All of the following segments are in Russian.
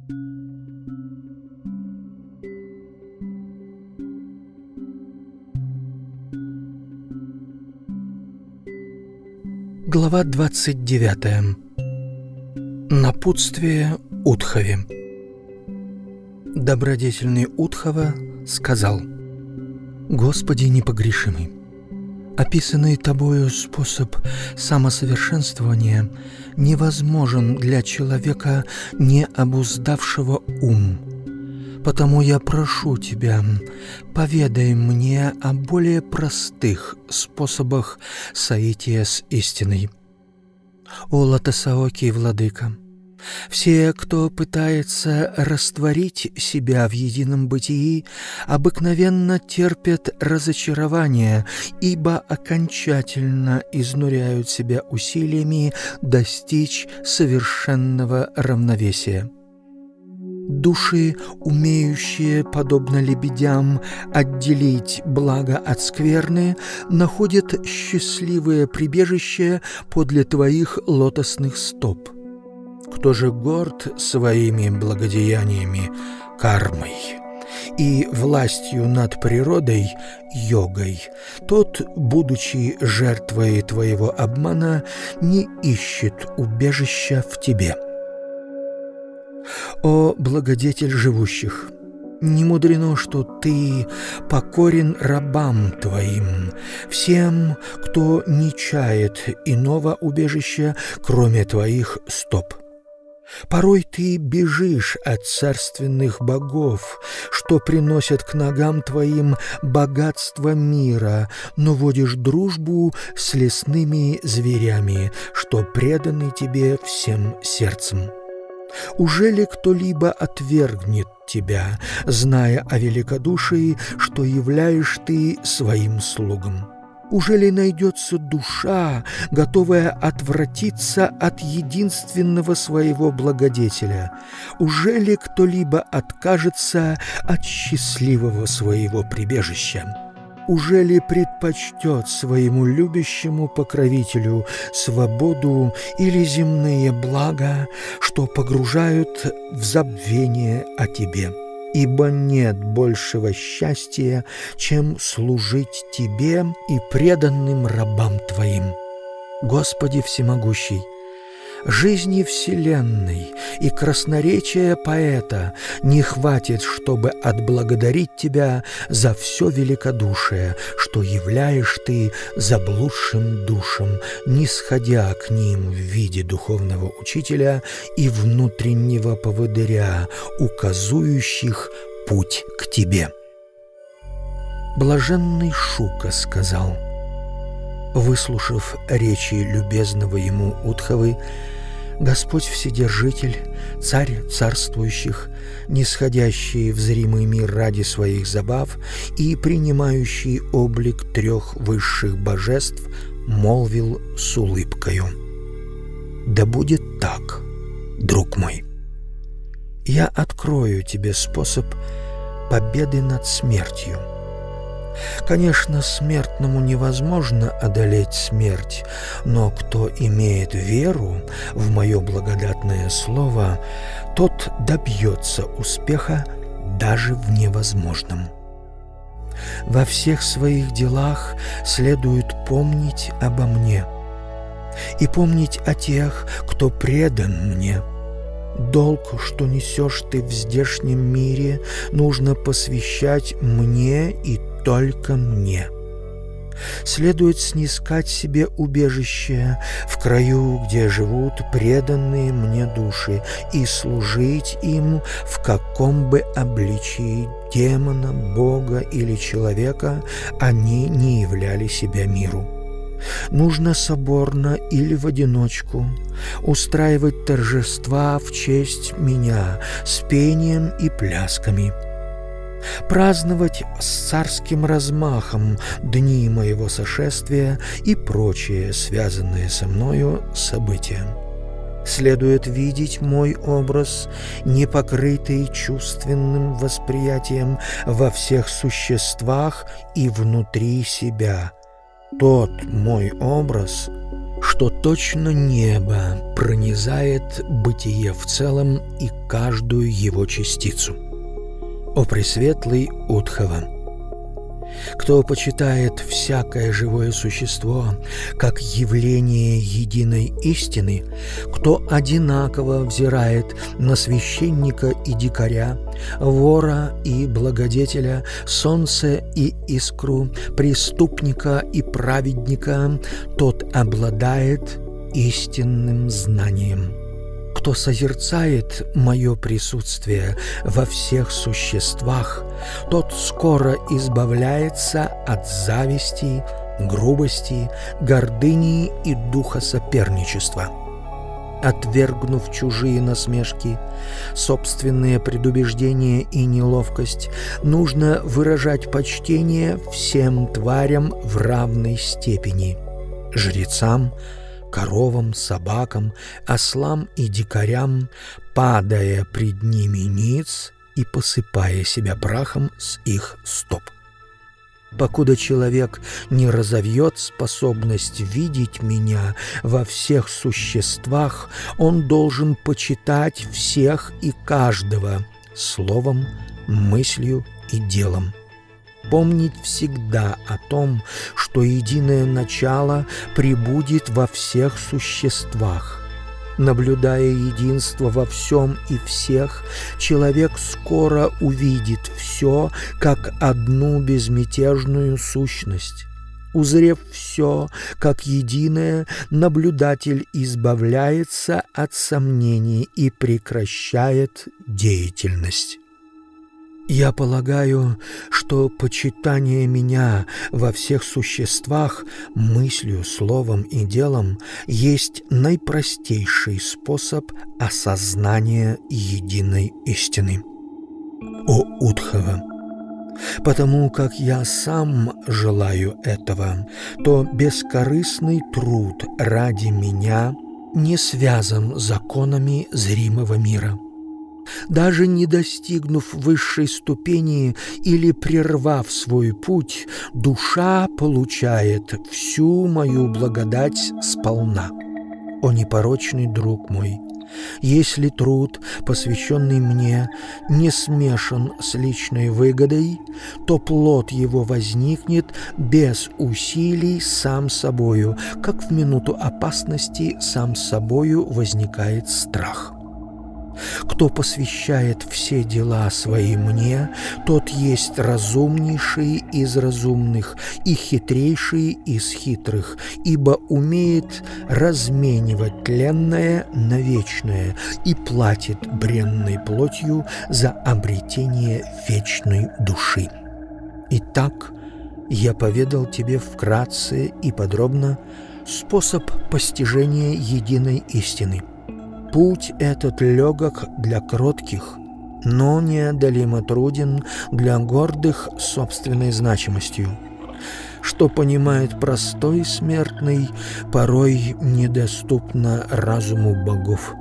Глава 29. Напутствие Утхове. Добродетельный Утхова сказал: «Господи непогрешимый, описанный Тобою способ самосовершенствования невозможен для человека, не обуздавшего ум. Потому я прошу Тебя, поведай мне о более простых способах соития с истиной. О Лотосоокий владыка, все, кто пытается растворить себя в едином бытии, обыкновенно терпят разочарование, ибо окончательно изнуряют себя усилиями достичь совершенного равновесия. Души, умеющие, подобно лебедям, отделить благо от скверны, находят счастливое прибежище подле Твоих лотосных стоп. Кто же горд своими благодеяниями, кармой, и властью над природой, йогой, тот, будучи жертвой Твоего обмана, не ищет убежища в Тебе. О благодетель живущих! Не мудрено, что Ты покорен рабам Твоим, всем, кто не чает иного убежища, кроме Твоих стоп. Порой Ты бежишь от царственных богов, что приносят к ногам Твоим богатство мира, но водишь дружбу с лесными зверями, что преданы Тебе всем сердцем. Ужели кто-либо отвергнет Тебя, зная о великодушии, что являешь Ты своим слугам? Ужели найдется душа, готовая отвратиться от единственного своего благодетеля? Ужели кто-либо откажется от счастливого своего прибежища? Ужели предпочтет своему любящему покровителю свободу или земные блага, что погружают в забвение о Тебе? Ибо нет большего счастья, чем служить Тебе и преданным рабам Твоим. Господи всемогущий, жизни вселенной и красноречия поэта не хватит, чтобы отблагодарить Тебя за все великодушие, что являешь Ты заблудшим душам, нисходя к ним в виде духовного учителя и внутреннего поводыря, указующих путь к Тебе». Блаженный Шука сказал: выслушав речи любезного ему Утховы, Господь Вседержитель, Царь царствующих, нисходящий в зримый мир ради своих забав и принимающий облик трех высших божеств, молвил с улыбкою: «Да будет так, друг мой. Я открою тебе способ победы над смертью. Конечно, смертному невозможно одолеть смерть, но кто имеет веру в мое благодатное слово, тот добьется успеха даже в невозможном. Во всех своих делах следует помнить обо мне и помнить о тех, кто предан мне. Долг, что несешь ты в здешнем мире, нужно посвящать мне и только мне. Следует снискать себе убежище в краю, где живут преданные мне души, и служить им в каком бы обличии демона, бога или человека они не являли себя миру. Нужно соборно или в одиночку устраивать торжества в честь меня с пением и плясками, праздновать с царским размахом дни моего сошествия и прочие связанные со мною события. Следует видеть мой образ, не покрытый чувственным восприятием, во всех существах и внутри себя. Тот мой образ что точно небо пронизает бытие в целом и каждую его частицу. О пресветлый Удхава! Кто почитает всякое живое существо как явление единой истины, кто одинаково взирает на священника и дикаря, вора и благодетеля, солнце и искру, преступника и праведника, тот обладает истинным знанием. Кто созерцает мое присутствие во всех существах, тот скоро избавляется от зависти, грубости, гордыни и духа соперничества. Отвергнув чужие насмешки, собственные предубеждения и неловкость, нужно выражать почтение всем тварям в равной степени – жрецам, коровам, собакам, ослам и дикарям, падая пред ними ниц и посыпая себя прахом с их стоп. Покуда человек не разовьет способность видеть меня во всех существах, он должен почитать всех и каждого словом, мыслью и делом. Помнить всегда о том, что единое начало пребудет во всех существах. Наблюдая единство во всем и всех, человек скоро увидит все как одну безмятежную сущность. Узрев все как единое, наблюдатель избавляется от сомнений и прекращает деятельность. Я полагаю, что почитание меня во всех существах, мыслью, словом и делом, есть наипростейший способ осознания единой истины. О Удхава! Потому как я сам желаю этого, то бескорыстный труд ради меня не связан законами зримого мира. Даже не достигнув высшей ступени или прервав свой путь, душа получает всю мою благодать сполна. О непорочный друг мой! Если труд, посвященный мне, не смешан с личной выгодой, то плод его возникнет без усилий сам собою, как в минуту опасности сам собою возникает страх. Кто посвящает все дела свои мне, тот есть разумнейший из разумных и хитрейший из хитрых, ибо умеет разменивать тленное на вечное и платит бренной плотью за обретение вечной души. Итак, я поведал тебе вкратце и подробно способ постижения единой истины. Путь этот легок для кротких, но неодолимо труден для гордых собственной значимостью. Что понимает простой смертный, порой недоступно разуму богов.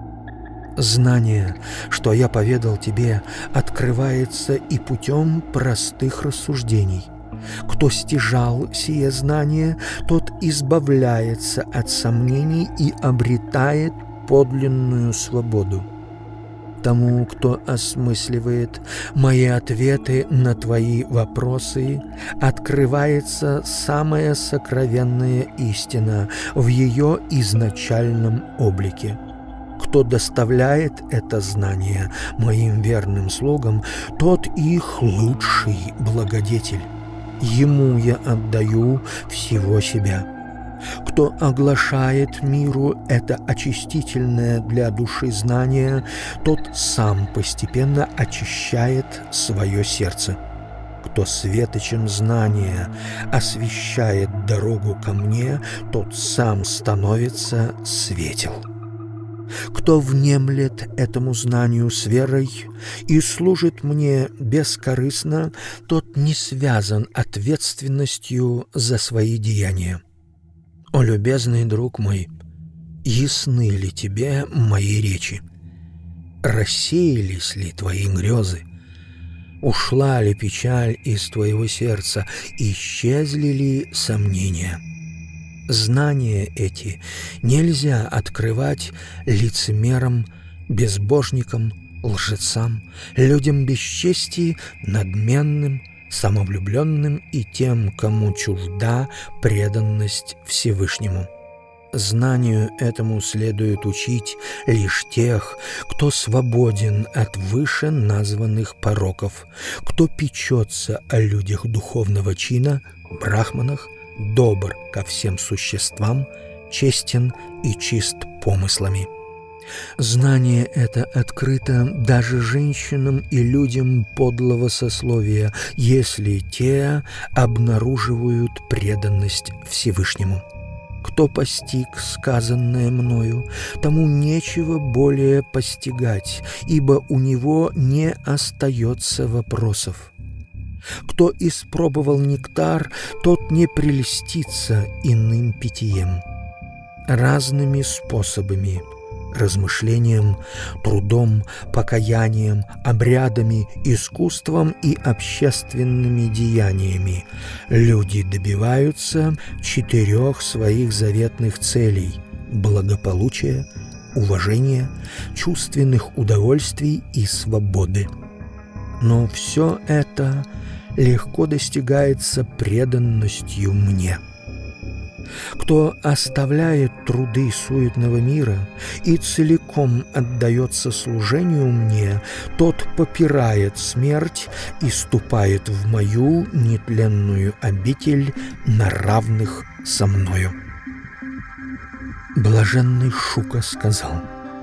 Знание, что я поведал тебе, открывается и путем простых рассуждений. Кто стяжал сие знание, тот избавляется от сомнений и обретает подлинную свободу. Тому, кто осмысливает мои ответы на твои вопросы, открывается самая сокровенная истина в ее изначальном облике. Кто доставляет это знание моим верным слугам, тот их лучший благодетель. Ему я отдаю всего себя. Кто оглашает миру это очистительное для души знание, тот сам постепенно очищает свое сердце. Кто светочем знания освещает дорогу ко мне, тот сам становится светел. Кто внемлет этому знанию с верой и служит мне бескорыстно, тот не связан ответственностью за свои деяния. О, любезный друг мой, ясны ли тебе мои речи? Рассеялись ли твои грезы? Ушла ли печаль из твоего сердца? Исчезли ли сомнения? Знания эти нельзя открывать лицемерам, безбожникам, лжецам, людям без чести, надменным, самовлюбленным и тем, кому чужда преданность Всевышнему. Знанию этому следует учить лишь тех, кто свободен от выше названных пороков, кто печется о людях духовного чина, брахманах, добр ко всем существам, честен и чист помыслами. Знание это открыто даже женщинам и людям подлого сословия, если те обнаруживают преданность Всевышнему. Кто постиг сказанное мною, тому нечего более постигать, ибо у него не остается вопросов. Кто испробовал нектар, тот не прельстится иным питьем. Разными способами – размышлением, трудом, покаянием, обрядами, искусством и общественными деяниями люди добиваются 4 своих заветных целей – благополучия, уважения, чувственных удовольствий и свободы. Но все это легко достигается преданностью мне. Кто оставляет труды суетного мира и целиком отдается служению мне, тот попирает смерть и ступает в мою нетленную обитель на равных со мною. Блаженный Шука сказал: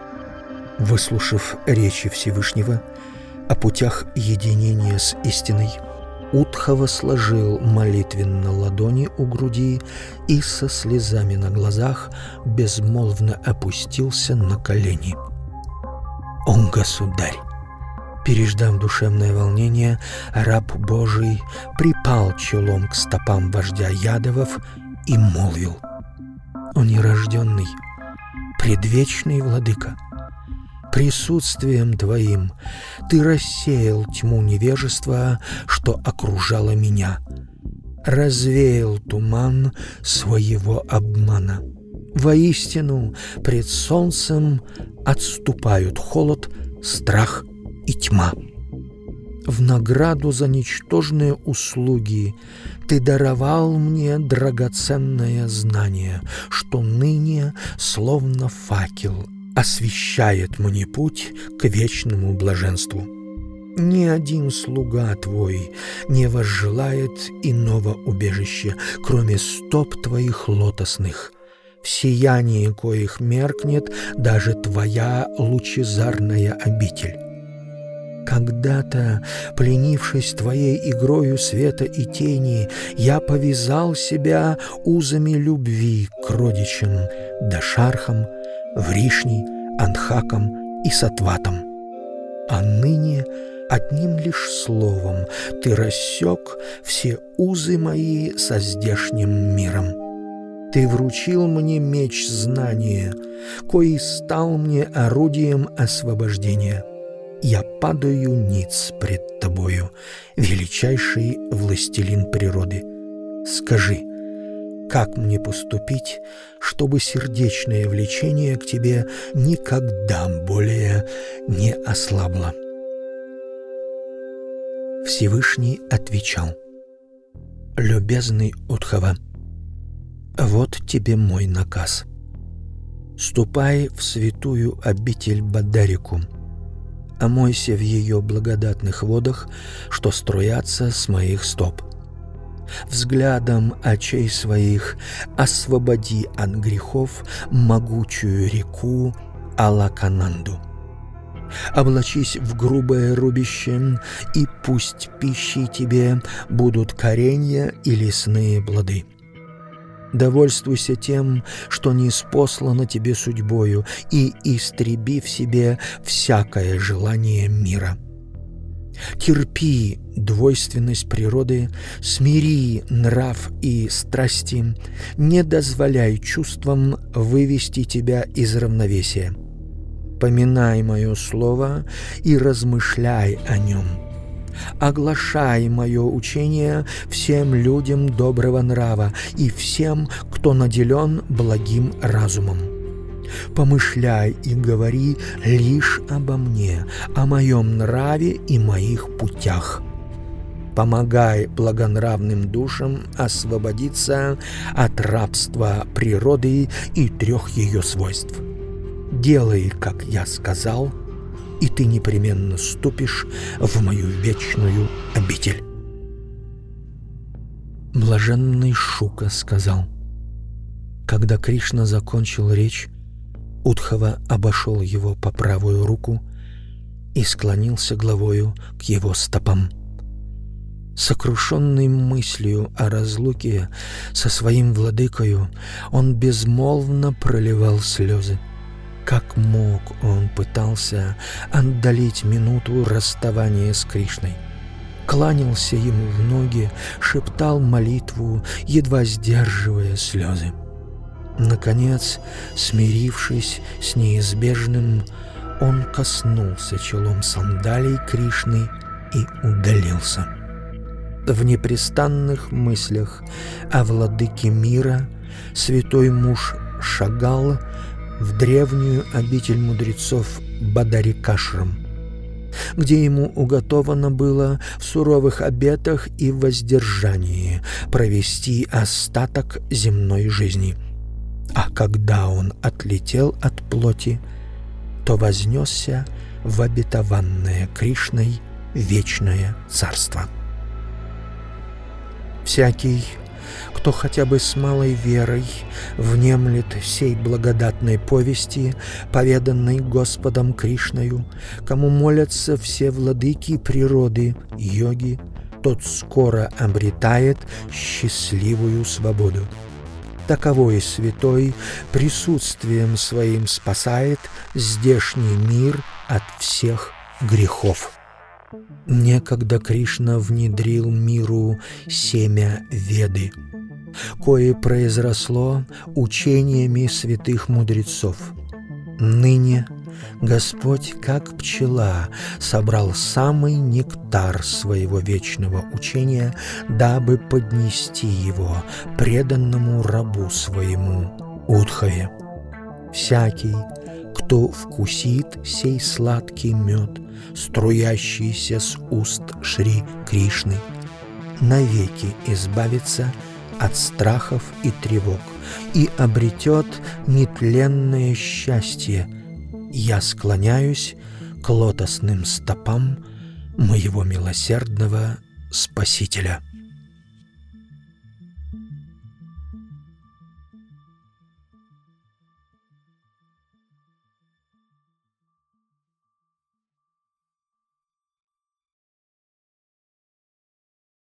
выслушав речи Всевышнего о путях единения с истиной, Удхава сложил молитвенно ладони у груди и со слезами на глазах безмолвно опустился на колени. «О, государь!» Переждав душевное волнение, раб Божий припал челом к стопам вождя Ядовов и молвил: «О нерожденный, предвечный владыка! Присутствием Твоим Ты рассеял тьму невежества, что окружало меня, развеял туман своего обмана. Воистину, пред солнцем отступают холод, страх и тьма. В награду за ничтожные услуги Ты даровал мне драгоценное знание, что ныне, словно факел, освещает мне путь к вечному блаженству. Ни один слуга Твой не возжелает иного убежища, кроме стоп Твоих лотосных, в сиянии коих меркнет даже Твоя лучезарная обитель. Когда-то, пленившись Твоей игрою света и тени, я повязал себя узами любви к родичам, Дашархам, Вришни, Анхакам и Сатватам. А ныне одним лишь словом Ты рассек все узы мои со здешним миром. Ты вручил мне меч знания, кои стал мне орудием освобождения. Я падаю ниц пред Тобою, величайший властелин природы. Скажи, как мне поступить, чтобы сердечное влечение к Тебе никогда более не ослабло?» Всевышний отвечал: «Любезный Удхава, вот тебе мой наказ. Ступай в святую обитель Бадарику, омойся в ее благодатных водах, что струятся с моих стоп. Взглядом очей своих освободи от грехов могучую реку Алакананду. Облачись в грубое рубище, и пусть пищей тебе будут коренья и лесные плоды. Довольствуйся тем, что ниспослано тебе судьбою, и истреби в себе всякое желание мира. Терпи двойственность природы, смири нрав и страсти, не дозволяй чувствам вывести тебя из равновесия. Поминай мое слово и размышляй о нем. Оглашай мое учение всем людям доброго нрава и всем, кто наделен благим разумом. Помышляй и говори лишь обо мне, о моем нраве и моих путях. Помогай благонравным душам освободиться от рабства природы и 3 ее свойств. Делай, как я сказал, и ты непременно ступишь в мою вечную обитель. Блаженный Шука сказал. Когда Кришна закончил речь, Удхава обошел его по правую руку и склонился головою к его стопам. Сокрушенный мыслью о разлуке со своим владыкою, он безмолвно проливал слезы. Как мог, он пытался отдалить минуту расставания с Кришной. Кланялся ему в ноги, шептал молитву, едва сдерживая слезы. Наконец, смирившись с неизбежным, он коснулся челом сандалий Кришны и удалился. В непрестанных мыслях о владыке мира святой муж шагал в древнюю обитель мудрецов Бадарикашрам, где ему уготовано было в суровых обетах и воздержании провести остаток земной жизни. А когда он отлетел от плоти, то вознесся в обетованное Кришной вечное царство. Всякий, кто хотя бы с малой верой внемлет сей благодатной повести, поведанной Господом Кришною, кому молятся все владыки природы, йоги, тот скоро обретает счастливую свободу. Таковой святой присутствием своим спасает здешний мир от всех грехов. Некогда Кришна внедрил миру семя Веды, кое произросло учениями святых мудрецов. Ныне Господь, как пчела, собрал самый нектар своего вечного учения, дабы поднести его преданному рабу своему Удхаве. Всякий, кто вкусит сей сладкий мед, струящийся с уст Шри Кришны, навеки избавится от страхов и тревог и обретет нетленное счастье. Я склоняюсь к лотосным стопам моего милосердного Спасителя.